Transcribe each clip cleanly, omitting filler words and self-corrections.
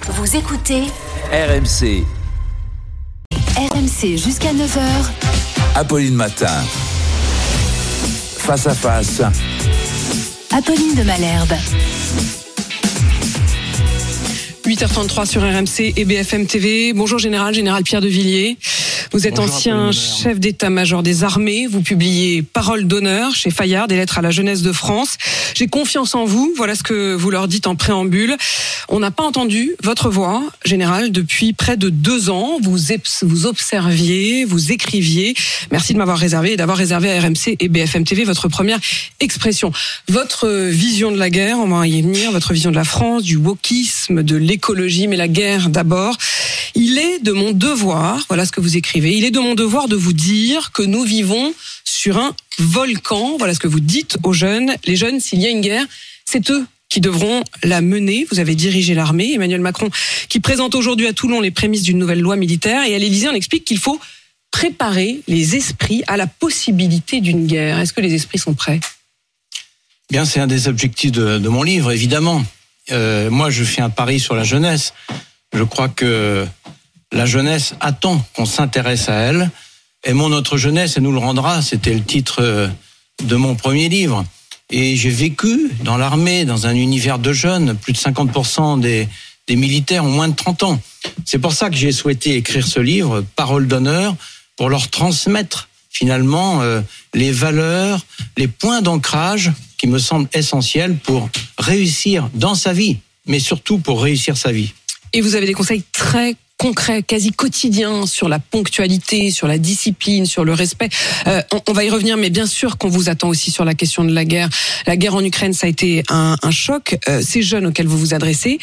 Vous écoutez RMC. RMC jusqu'à 9h. Apolline Matin. Face à face. Apolline de Malherbe. 8h33 sur RMC et BFM TV. Bonjour Général Pierre de Villiers. Vous êtes ancien chef d'état-major des armées. Vous publiez Parole d'honneur chez Fayard, des lettres à la jeunesse de France. J'ai confiance en vous. Voilà ce que vous leur dites en préambule. On n'a pas entendu votre voix, Général, depuis près de 2 ans. Vous observiez, vous écriviez. Merci de m'avoir réservé et d'avoir réservé à RMC et BFM TV votre première expression. Votre vision de la guerre, on va y venir, votre vision de la France, du wokisme, de l'écologie, mais la guerre d'abord. Il est de mon devoir, voilà ce que vous écrivez, il est de mon devoir de vous dire que nous vivons sur un volcan. Voilà ce que vous dites aux jeunes. Les jeunes, s'il y a une guerre, c'est eux qui devront la mener. Vous avez dirigé l'armée. Emmanuel Macron qui présente aujourd'hui à Toulon les prémices d'une nouvelle loi militaire. Et à l'Élysée, on explique qu'il faut préparer les esprits à la possibilité d'une guerre. Est-ce que les esprits sont prêts ? Bien, c'est un des objectifs de mon livre, évidemment. Moi, je fais un pari sur la jeunesse. Je crois que la jeunesse attend qu'on s'intéresse à elle. Aimons notre jeunesse et nous le rendra. C'était le titre de mon premier livre. Et j'ai vécu dans l'armée, dans un univers de jeunes. Plus de 50% des militaires ont moins de 30 ans. C'est pour ça que j'ai souhaité écrire ce livre, Parole d'honneur, pour leur transmettre finalement les valeurs, les points d'ancrage qui me semblent essentiels pour réussir dans sa vie, mais surtout pour réussir sa vie. Et vous avez des conseils très concrets, quasi quotidiens, sur la ponctualité, sur la discipline, sur le respect. On va y revenir, mais bien sûr qu'on vous attend aussi sur la question de la guerre. La guerre en Ukraine, ça a été un choc. Ces jeunes auxquels vous vous adressez,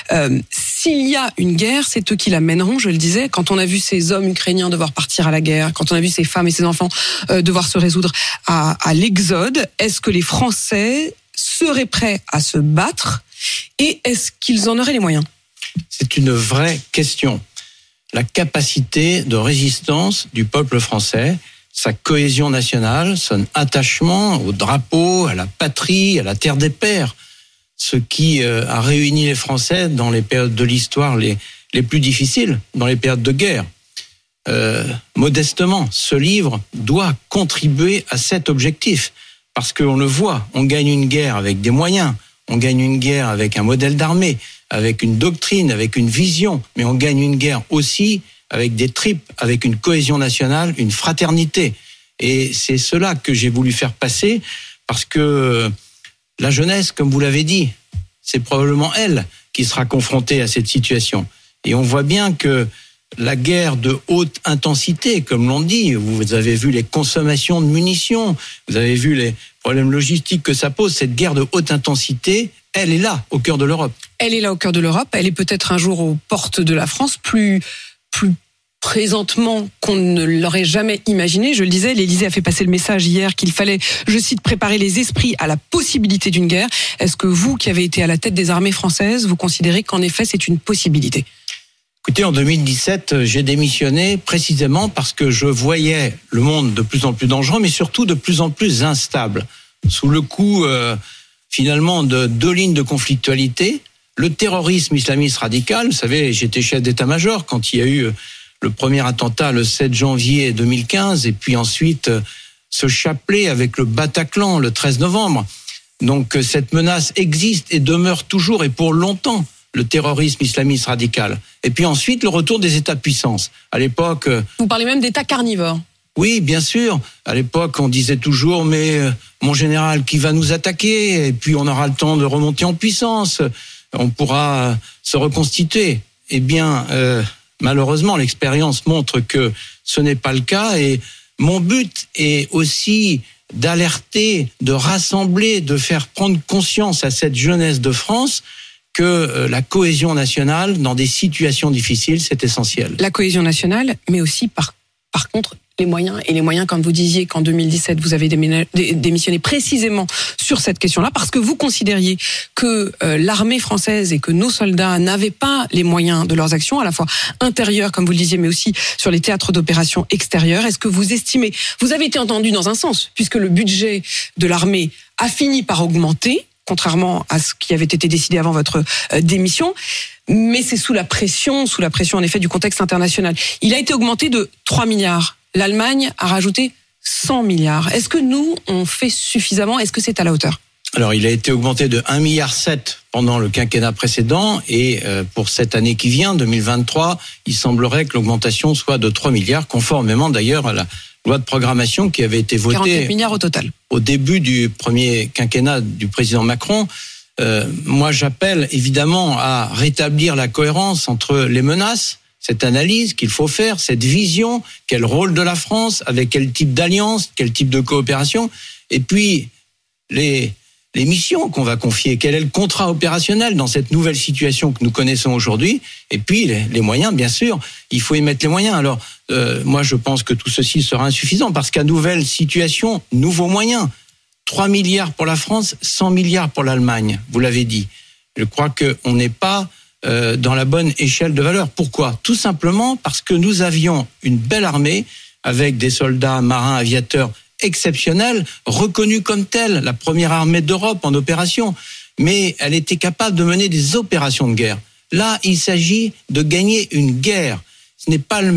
s'il y a une guerre, c'est eux qui la mèneront, je le disais. Quand on a vu ces hommes ukrainiens devoir partir à la guerre, quand on a vu ces femmes et ces enfants devoir se résoudre à l'exode, est-ce que les Français seraient prêts à se battre et est-ce qu'ils en auraient les moyens ? C'est une vraie question. La capacité de résistance du peuple français, sa cohésion nationale, son attachement au drapeau, à la patrie, à la terre des pères, ce qui a réuni les Français dans les périodes de l'histoire les plus difficiles, dans les périodes de guerre. Modestement, ce livre doit contribuer à cet objectif, parce qu'on le voit, on gagne une guerre avec des moyens, on gagne une guerre avec un modèle d'armée, avec une doctrine, avec une vision, mais on gagne une guerre aussi avec des tripes, avec une cohésion nationale, une fraternité. Et c'est cela que j'ai voulu faire passer, parce que la jeunesse, comme vous l'avez dit, c'est probablement elle qui sera confrontée à cette situation. Et on voit bien que la guerre de haute intensité, comme l'on dit, vous avez vu les consommations de munitions, vous avez vu les problèmes logistiques que ça pose, cette guerre de haute intensité, elle est là, au cœur de l'Europe. Elle est là au cœur de l'Europe, elle est peut-être un jour aux portes de la France, plus présentement qu'on ne l'aurait jamais imaginé. Je le disais, l'Élysée a fait passer le message hier qu'il fallait, je cite, préparer les esprits à la possibilité d'une guerre. Est-ce que vous, qui avez été à la tête des armées françaises, vous considérez qu'en effet c'est une possibilité ? Écoutez, en 2017, j'ai démissionné précisément parce que je voyais le monde de plus en plus dangereux, mais surtout de plus en plus instable. Sous le coup, finalement, de 2 lignes de conflictualité, le terrorisme islamiste radical. Vous savez, j'étais chef d'état-major quand il y a eu le premier attentat le 7 janvier 2015, et puis ensuite ce chapelet avec le Bataclan le 13 novembre. Donc cette menace existe et demeure toujours et pour longtemps. Le terrorisme islamiste radical. Et puis ensuite, le retour des États-puissances. À l'époque... Vous parlez même d'États carnivores. Oui, bien sûr. À l'époque, on disait toujours, mais mon général, qui va nous attaquer ? Et puis on aura le temps de remonter en puissance. On pourra se reconstituer. Eh bien, malheureusement, l'expérience montre que ce n'est pas le cas. Et mon but est aussi d'alerter, de rassembler, de faire prendre conscience à cette jeunesse de France que la cohésion nationale, dans des situations difficiles, c'est essentiel. La cohésion nationale, mais aussi, par contre, les moyens. Et les moyens, quand vous disiez qu'en 2017, vous avez démissionné précisément sur cette question-là, parce que vous considériez que l'armée française et que nos soldats n'avaient pas les moyens de leurs actions, à la fois intérieures, comme vous le disiez, mais aussi sur les théâtres d'opérations extérieures. Est-ce que vous estimez, vous avez été entendu dans un sens, puisque le budget de l'armée a fini par augmenter, contrairement à ce qui avait été décidé avant votre démission. Mais c'est sous la pression en effet du contexte international. Il a été augmenté de 3 milliards. L'Allemagne a rajouté 100 milliards. Est-ce que nous, on fait suffisamment? Est-ce que c'est à la hauteur? Alors, il a été augmenté de 1,7 milliard pendant le quinquennat précédent et pour cette année qui vient, 2023, il semblerait que l'augmentation soit de 3 milliards, conformément d'ailleurs à la loi de programmation qui avait été votée 44 milliards au total. Au début du premier quinquennat du président Macron. Moi, j'appelle évidemment à rétablir la cohérence entre les menaces, cette analyse qu'il faut faire, cette vision, quel rôle de la France, avec quel type d'alliance, quel type de coopération, et puis les missions qu'on va confier, quel est le contrat opérationnel dans cette nouvelle situation que nous connaissons aujourd'hui, et puis les moyens, bien sûr, il faut y mettre les moyens. Alors, moi, je pense que tout ceci sera insuffisant, parce qu'à nouvelle situation, nouveaux moyens. 3 milliards pour la France, 100 milliards pour l'Allemagne, vous l'avez dit. Je crois qu'on n'est pas dans la bonne échelle de valeur. Pourquoi? Tout simplement parce que nous avions une belle armée, avec des soldats, marins, aviateurs exceptionnelle, reconnue comme telle, la première armée d'Europe en opération, mais elle était capable de mener des opérations de guerre. Là, il s'agit de gagner une guerre. Ce n'est pas la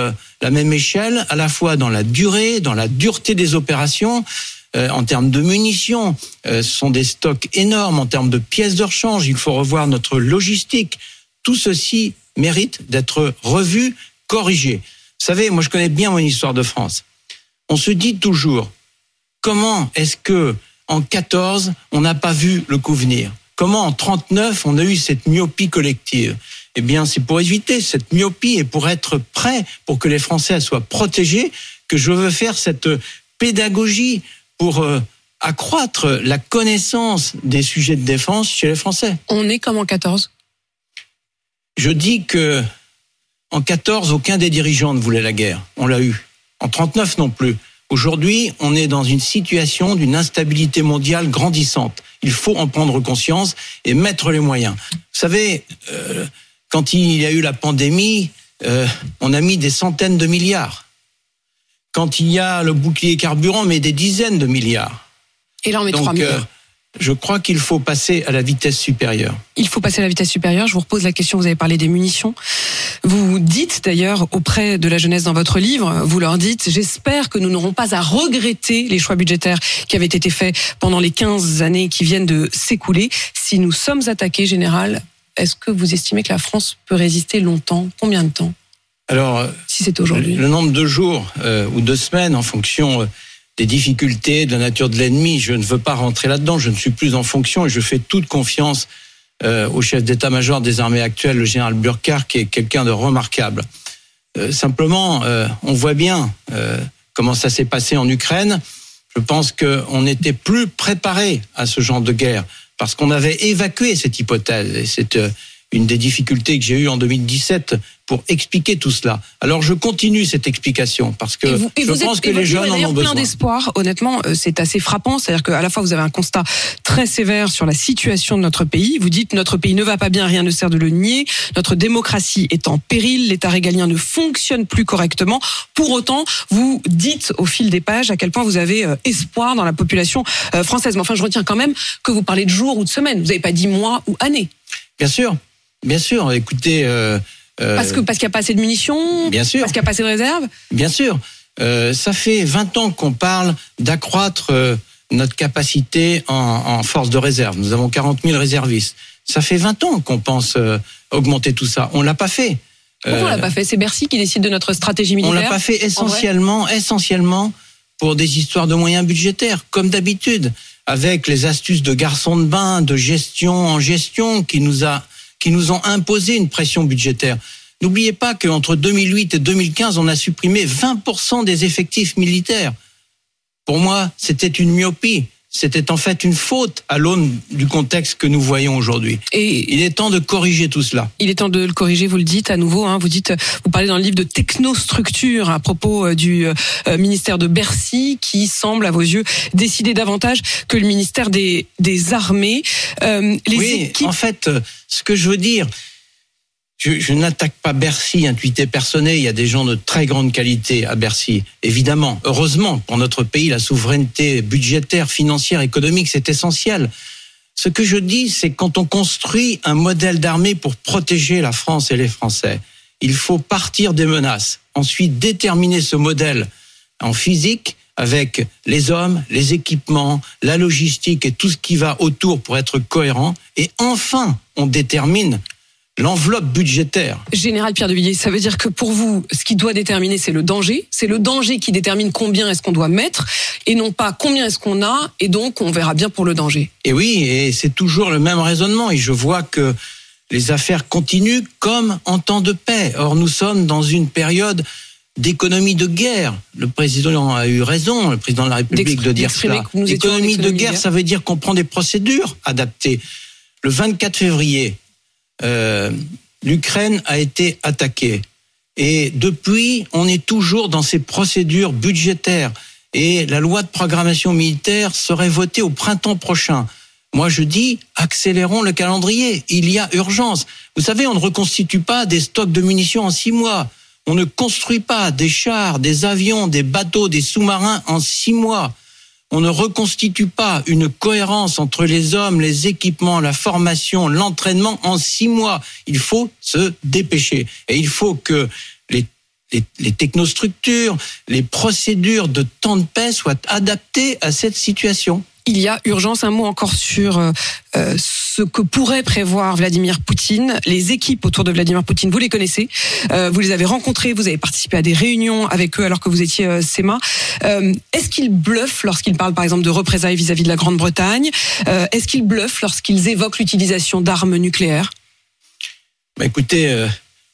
même échelle, à la fois dans la durée, dans la dureté des opérations, en termes de munitions, ce sont des stocks énormes, en termes de pièces de rechange, il faut revoir notre logistique. Tout ceci mérite d'être revu, corrigé. Vous savez, moi je connais bien mon histoire de France. On se dit toujours, comment est-ce que en 14 on n'a pas vu le coup venir? Comment en 39 on a eu cette myopie collective? Eh bien, c'est pour éviter cette myopie et pour être prêt, pour que les Français soient protégés, que je veux faire cette pédagogie pour accroître la connaissance des sujets de défense chez les Français. On est comme en 14? Je dis que en 14, aucun des dirigeants ne voulait la guerre. On l'a eu. En 39 non plus. Aujourd'hui, on est dans une situation d'une instabilité mondiale grandissante. Il faut en prendre conscience et mettre les moyens. Vous savez, quand il y a eu la pandémie, on a mis des centaines de milliards. Quand il y a le bouclier carburant, on met des dizaines de milliards. Et là, on met 3 milliards. Je crois qu'il faut passer à la vitesse supérieure. Il faut passer à la vitesse supérieure. Je vous repose la question, vous avez parlé des munitions. Vous dites d'ailleurs auprès de la jeunesse dans votre livre, vous leur dites, j'espère que nous n'aurons pas à regretter les choix budgétaires qui avaient été faits pendant les 15 années qui viennent de s'écouler. Si nous sommes attaqués, Général, est-ce que vous estimez que la France peut résister longtemps? Combien de temps? Alors, si c'est aujourd'hui. Le nombre de jours ou de semaines en fonction des difficultés, de la nature de l'ennemi, je ne veux pas rentrer là-dedans, je ne suis plus en fonction et je fais toute confiance au chef d'état-major des armées actuelles, le général Burkhardt, qui est quelqu'un de remarquable. Simplement, on voit bien comment ça s'est passé en Ukraine. Je pense qu'on n'était plus préparé à ce genre de guerre, parce qu'on avait évacué cette hypothèse, et c'est une des difficultés que j'ai eues en 2017 pour expliquer tout cela. Alors je continue cette explication parce que je pense que les jeunes en ont besoin. Plein d'espoir. Honnêtement, c'est assez frappant. C'est-à-dire qu'à la fois vous avez un constat très sévère sur la situation de notre pays. Vous dites notre pays ne va pas bien, rien ne sert de le nier. Notre démocratie est en péril. L'État régalien ne fonctionne plus correctement. Pour autant, vous dites au fil des pages à quel point vous avez espoir dans la population française. Mais enfin, je retiens quand même que vous parlez de jours ou de semaines. Vous n'avez pas dit mois ou années. Bien sûr. Écoutez. Parce qu'il n'y a pas assez de munitions. Bien sûr. Parce qu'il n'y a pas assez de réserves. Bien sûr. Ça fait 20 ans qu'on parle d'accroître notre capacité en force de réserve. Nous avons 40 000 réservistes. Ça fait 20 ans qu'on pense augmenter tout ça. On l'a pas fait. Pourquoi on l'a pas fait? C'est Bercy qui décide de notre stratégie militaire. On l'a pas fait essentiellement pour des histoires de moyens budgétaires, comme d'habitude, avec les astuces de garçons de bain, de gestion en gestion, qui nous ont imposé une pression budgétaire. N'oubliez pas qu'entre 2008 et 2015, on a supprimé 20% des effectifs militaires. Pour moi, c'était une myopie. C'était en fait une faute à l'aune du contexte que nous voyons aujourd'hui. Et il est temps de corriger tout cela. Il est temps de le corriger, vous le dites à nouveau. Vous parlez dans le livre de technostructure à propos du ministère de Bercy qui semble, à vos yeux, décider davantage que le ministère des Armées. En fait, ce que je veux dire, je n'attaque pas Bercy, intuité personnelle. Il y a des gens de très grande qualité à Bercy. Évidemment, heureusement, pour notre pays, la souveraineté budgétaire, financière, économique, c'est essentiel. Ce que je dis, c'est quand on construit un modèle d'armée pour protéger la France et les Français, il faut partir des menaces. Ensuite, déterminer ce modèle en physique avec les hommes, les équipements, la logistique et tout ce qui va autour pour être cohérent. Et enfin, on détermine l'enveloppe budgétaire. Général Pierre de Villiers, ça veut dire que pour vous, ce qui doit déterminer, c'est le danger. C'est le danger qui détermine combien est-ce qu'on doit mettre et non pas combien est-ce qu'on a, et donc on verra bien pour le danger. Et oui, et c'est toujours le même raisonnement. Et je vois que les affaires continuent comme en temps de paix. Or, nous sommes dans une période d'économie de guerre. Le président a eu raison, le président de la République, de dire cela. Économie de guerre, ça veut dire qu'on prend des procédures adaptées. Le 24 février, l'Ukraine a été attaquée. Et depuis, on est toujours dans ces procédures budgétaires. Et la loi de programmation militaire serait votée au printemps prochain. Moi, je dis, accélérons le calendrier. Il y a urgence. Vous savez, on ne reconstitue pas des stocks de munitions en 6 mois. On ne construit pas des chars, des avions, des bateaux, des sous-marins en 6 mois. On ne reconstitue pas une cohérence entre les hommes, les équipements, la formation, l'entraînement en 6 mois. Il faut se dépêcher. Et il faut que les technostructures, les procédures de temps de paix soient adaptées à cette situation. Il y a urgence. Un mot encore sur ce que pourrait prévoir Vladimir Poutine. Les équipes autour de Vladimir Poutine, vous les connaissez. Vous les avez rencontrées, vous avez participé à des réunions avec eux alors que vous étiez SEMA. Est-ce qu'ils bluffent lorsqu'ils parlent par exemple de représailles vis-à-vis de la Grande-Bretagne ? Est-ce qu'ils bluffent lorsqu'ils évoquent l'utilisation d'armes nucléaires ? Écoutez,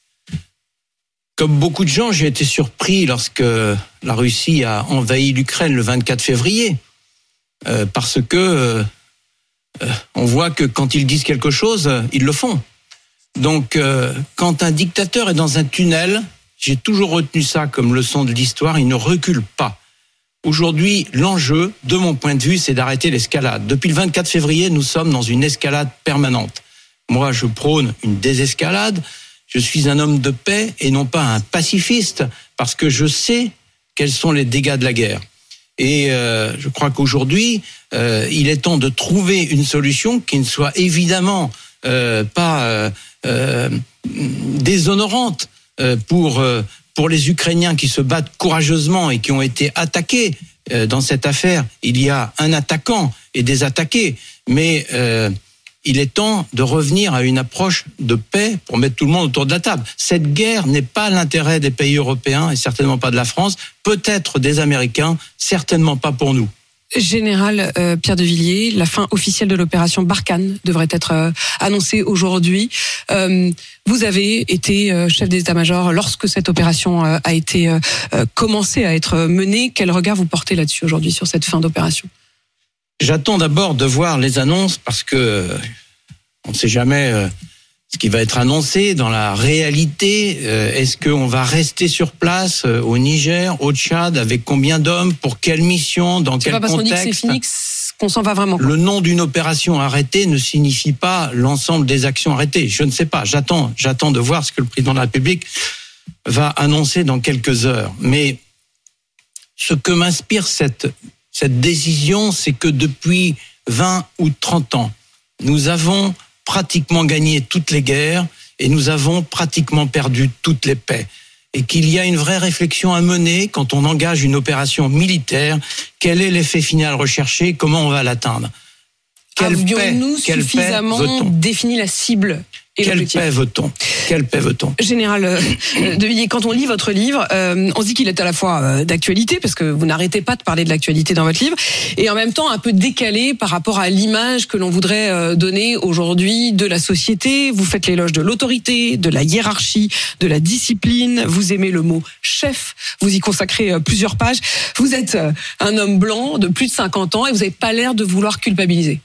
comme beaucoup de gens, j'ai été surpris lorsque la Russie a envahi l'Ukraine le 24 février. Parce que on voit que quand ils disent quelque chose, ils le font. Donc, quand un dictateur est dans un tunnel, j'ai toujours retenu ça comme leçon de l'histoire, il ne recule pas. Aujourd'hui, l'enjeu, de mon point de vue, c'est d'arrêter l'escalade. Depuis le 24 février, nous sommes dans une escalade permanente. Moi, je prône une désescalade. Je suis un homme de paix et non pas un pacifiste, parce que je sais quels sont les dégâts de la guerre. Et je crois qu'aujourd'hui, il est temps de trouver une solution qui ne soit évidemment pas déshonorante pour les Ukrainiens qui se battent courageusement et qui ont été attaqués. Dans cette affaire, il y a un attaquant et des attaqués, mais il est temps de revenir à une approche de paix pour mettre tout le monde autour de la table. Cette guerre n'est pas l'intérêt des pays européens et certainement pas de la France, peut-être des Américains, certainement pas pour nous. Général Pierre de Villiers, la fin officielle de l'opération Barkhane devrait être annoncée aujourd'hui. Vous avez été chef d'état-major lorsque cette opération a été commencé à être menée. Quel regard vous portez là-dessus aujourd'hui, sur cette fin d'opération ? J'attends d'abord de voir les annonces parce que on ne sait jamais ce qui va être annoncé dans la réalité. Est-ce qu'on va rester sur place au Niger, au Tchad, avec combien d'hommes, pour quelle mission, dans quel contexte ? C'est pas parce qu'on dit que c'est fini qu'on s'en va vraiment. Le nom d'une opération arrêtée ne signifie pas l'ensemble des actions arrêtées. Je ne sais pas. J'attends de voir ce que le président de la République va annoncer dans quelques heures. Mais ce que m'inspire cette décision, c'est que depuis 20 ou 30 ans, nous avons pratiquement gagné toutes les guerres et nous avons pratiquement perdu toutes les paix. Et qu'il y a une vraie réflexion à mener quand on engage une opération militaire. Quel est l'effet final recherché ? Comment on va l'atteindre ? Avions-nous suffisamment défini la cible ? Quelle paix veut-on ? Quelle paix veut-on ? Général de Villiers, quand on lit votre livre, on se dit qu'il est à la fois d'actualité, parce que vous n'arrêtez pas de parler de l'actualité dans votre livre, et en même temps un peu décalé par rapport à l'image que l'on voudrait donner aujourd'hui de la société. Vous faites l'éloge de l'autorité, de la hiérarchie, de la discipline. Vous aimez le mot chef. Vous y consacrez plusieurs pages. Vous êtes un homme blanc de plus de 50 ans et vous n'avez pas l'air de vouloir culpabiliser.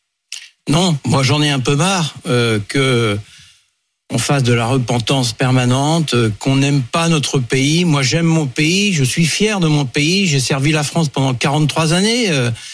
Non, moi j'en ai un peu marre que on fasse de la repentance permanente, qu'on n'aime pas notre pays. Moi j'aime mon pays, je suis fier de mon pays, j'ai servi la France pendant 43 années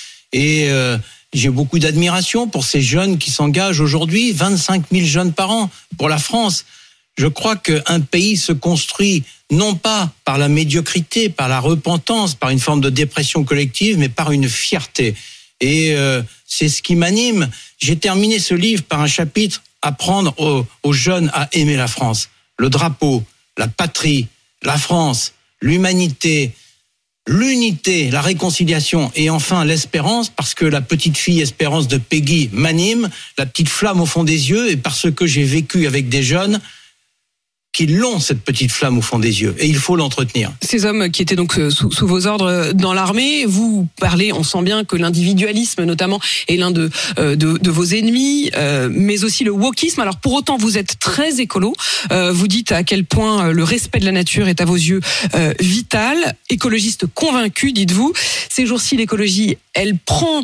et j'ai beaucoup d'admiration pour ces jeunes qui s'engagent aujourd'hui, 25 000 jeunes par an pour la France. Je crois qu'un pays se construit non pas par la médiocrité, par la repentance, par une forme de dépression collective, mais par une fierté. Et c'est ce qui m'anime. J'ai terminé ce livre par un chapitre « Apprendre aux jeunes à aimer la France ». Le drapeau, la patrie, la France, l'humanité, l'unité, la réconciliation et enfin l'espérance, parce que la petite fille espérance de Peggy m'anime, la petite flamme au fond des yeux, et parce que j'ai vécu avec des jeunes qui l'ont, cette petite flamme au fond des yeux, et il faut l'entretenir. Ces hommes qui étaient donc sous vos ordres dans l'armée, vous parlez, on sent bien que l'individualisme notamment est l'un de vos ennemis, mais aussi le wokisme. Alors pour autant, vous êtes très écolo, vous dites à quel point le respect de la nature est à vos yeux vital, écologiste convaincu, dites-vous. Ces jours-ci, l'écologie, elle prend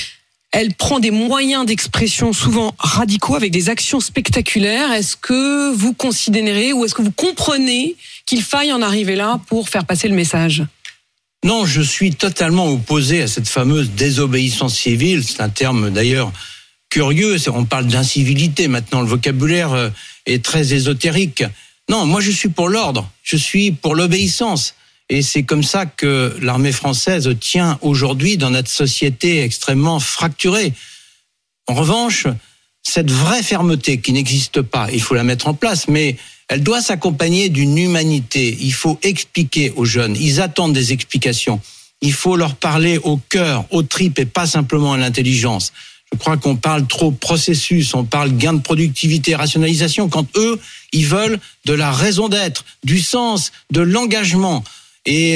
des moyens d'expression souvent radicaux avec des actions spectaculaires. Est-ce que vous considérez ou est-ce que vous comprenez qu'il faille en arriver là pour faire passer le message ? Non, je suis totalement opposé à cette fameuse désobéissance civile. C'est un terme d'ailleurs curieux. On parle d'incivilité maintenant. Le vocabulaire est très ésotérique. Non, moi je suis pour l'ordre. Je suis pour l'obéissance. Et c'est comme ça que l'armée française tient aujourd'hui dans notre société extrêmement fracturée. En revanche, cette vraie fermeté qui n'existe pas, il faut la mettre en place, mais elle doit s'accompagner d'une humanité. Il faut expliquer aux jeunes, ils attendent des explications. Il faut leur parler au cœur, aux tripes et pas simplement à l'intelligence. Je crois qu'on parle trop processus, on parle gain de productivité, rationalisation, quand eux, ils veulent de la raison d'être, du sens, de l'engagement. Et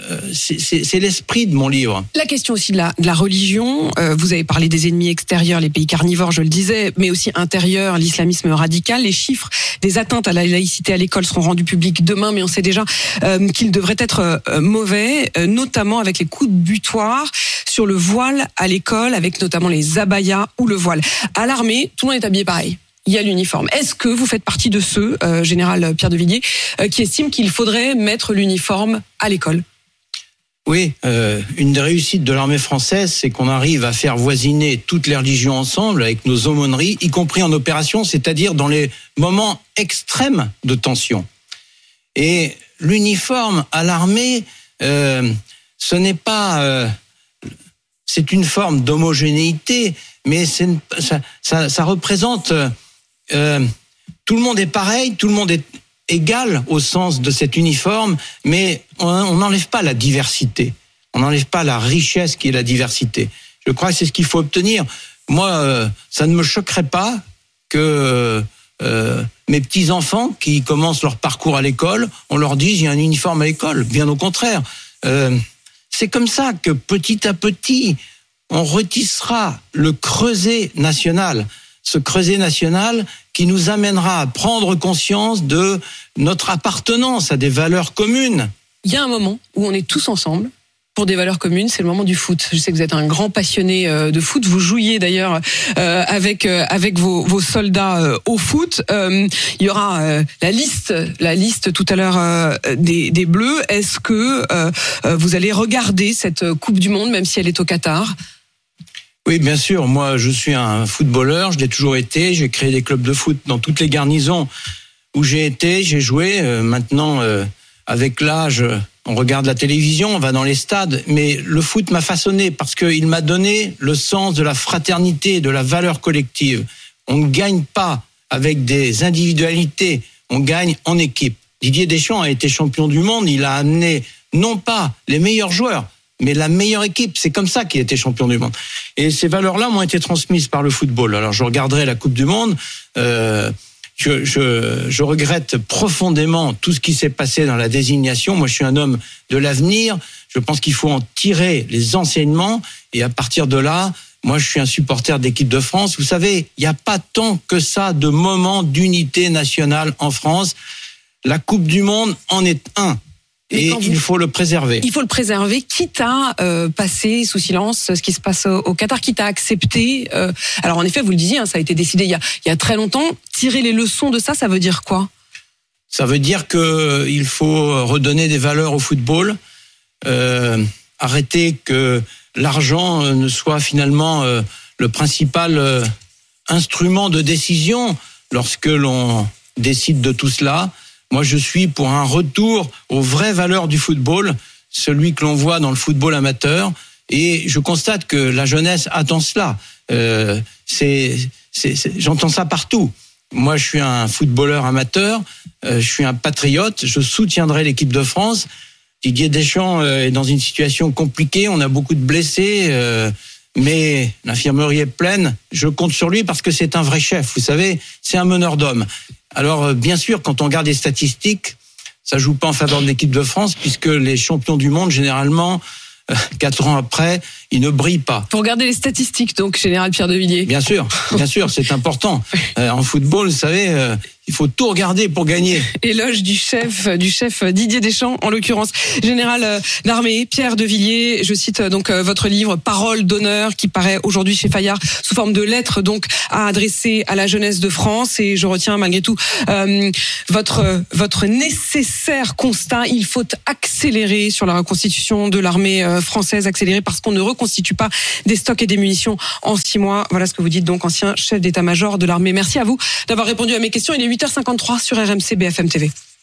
c'est l'esprit de mon livre. La question aussi de la religion, vous avez parlé des ennemis extérieurs, les pays carnivores, je le disais, mais aussi intérieurs, l'islamisme radical. Les chiffres des atteintes à la laïcité à l'école seront rendus publics demain, mais on sait déjà qu'ils devraient être mauvais, notamment avec les coups de butoir sur le voile à l'école, avec notamment les abayas ou le voile. À l'armée, tout le monde est habillé pareil. Il y a l'uniforme. Est-ce que vous faites partie de ceux, général Pierre de Villiers, qui estiment qu'il faudrait mettre l'uniforme à l'école ? Oui, une des réussites de l'armée française, c'est qu'on arrive à faire voisiner toutes les religions ensemble avec nos aumôneries, y compris en opération, c'est-à-dire dans les moments extrêmes de tension. Et l'uniforme à l'armée, ce n'est pas... c'est une forme d'homogénéité, mais ça représente... tout le monde est pareil, tout le monde est égal au sens de cet uniforme, mais on n'enlève pas la diversité, on n'enlève pas la richesse qui est la diversité. Je crois que c'est ce qu'il faut obtenir. Moi, ça ne me choquerait pas que mes petits-enfants qui commencent leur parcours à l'école, on leur dise il y a un uniforme à l'école, bien au contraire. C'est comme ça que petit à petit, on retissera le creuset national. Ce creuset national qui nous amènera à prendre conscience de notre appartenance à des valeurs communes. Il y a un moment où on est tous ensemble pour des valeurs communes, c'est le moment du foot. Je sais que vous êtes un grand passionné de foot. Vous jouiez d'ailleurs avec vos soldats au foot. Il y aura la liste tout à l'heure des Bleus. Est-ce que vous allez regarder cette Coupe du Monde, même si elle est au Qatar ? Oui, bien sûr. Moi, je suis un footballeur. Je l'ai toujours été. J'ai créé des clubs de foot dans toutes les garnisons où j'ai été. J'ai joué. Maintenant, avec l'âge, on regarde la télévision, on va dans les stades. Mais le foot m'a façonné parce qu'il m'a donné le sens de la fraternité, de la valeur collective. On ne gagne pas avec des individualités. On gagne en équipe. Didier Deschamps a été champion du monde. Il a amené non pas les meilleurs joueurs, mais la meilleure équipe. C'est comme ça qu'il a été champion du monde. Et ces valeurs-là m'ont été transmises par le football. Alors je regarderai la Coupe du Monde. Je regrette profondément tout ce qui s'est passé dans la désignation. Moi, je suis un homme de l'avenir. Je pense qu'il faut en tirer les enseignements. Et à partir de là, moi, je suis un supporter de l'équipe de France. Vous savez, il n'y a pas tant que ça de moments d'unité nationale en France. La Coupe du Monde en est un. Et il faut le préserver. Il faut le préserver, quitte à passer sous silence ce qui se passe au Qatar, quitte à accepter. Alors en effet, vous le disiez, ça a été décidé il y a très longtemps. Tirer les leçons de ça, ça veut dire quoi ? Ça veut dire que il faut redonner des valeurs au football, arrêter que l'argent ne soit finalement le principal instrument de décision lorsque l'on décide de tout cela. Moi, je suis pour un retour aux vraies valeurs du football, celui que l'on voit dans le football amateur, Et je constate que la jeunesse attend cela. J'entends ça partout. Moi, je suis un footballeur amateur, je suis un patriote, je soutiendrai l'équipe de France. Didier Deschamps est dans une situation compliquée, on a beaucoup de blessés, mais l'infirmerie est pleine. Je compte sur lui parce que c'est un vrai chef, vous savez, c'est un meneur d'hommes. Alors, bien sûr, quand on regarde les statistiques, ça joue pas en faveur de l'équipe de France, puisque les champions du monde, généralement, 4 ans après, ils ne brillent pas. Pour regarder les statistiques, donc, Général Pierre de Villiers. Bien sûr, c'est important. En football, vous savez, il faut tout regarder pour gagner. Éloge du chef Didier Deschamps, en l'occurrence. Général d'armée Pierre de Villiers, je cite donc votre livre Parole d'honneur, qui paraît aujourd'hui chez Fayard sous forme de lettre, donc à adresser à la jeunesse de France. Et je retiens malgré tout votre nécessaire constat. Il faut accélérer sur la reconstitution de l'armée française, accélérer parce qu'on ne reconstitue pas des stocks et des munitions en 6 mois. Voilà ce que vous dites donc, ancien chef d'état-major de l'armée. Merci à vous d'avoir répondu à mes questions. Il est 8h53 sur RMC BFM TV.